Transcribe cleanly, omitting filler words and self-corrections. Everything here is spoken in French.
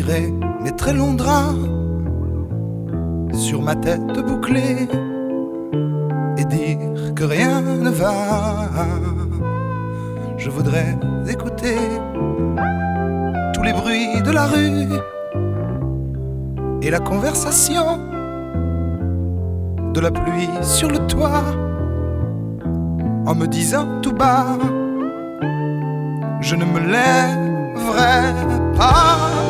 tirer mes très longs draps sur ma tête bouclée et dire que rien ne va. Je voudrais écouter tous les bruits de la rue et la conversation de la pluie sur le toit, en me disant tout bas, je ne me lèverai pas.